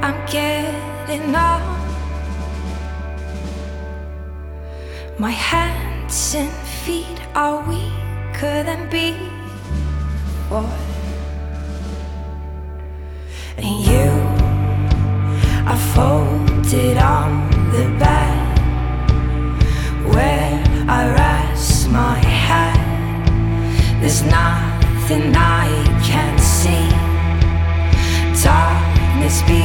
I'm getting old. My hands and feet are weaker than before, and you are folded on the bed where I rest my head. There's nothing I can see. Darkness be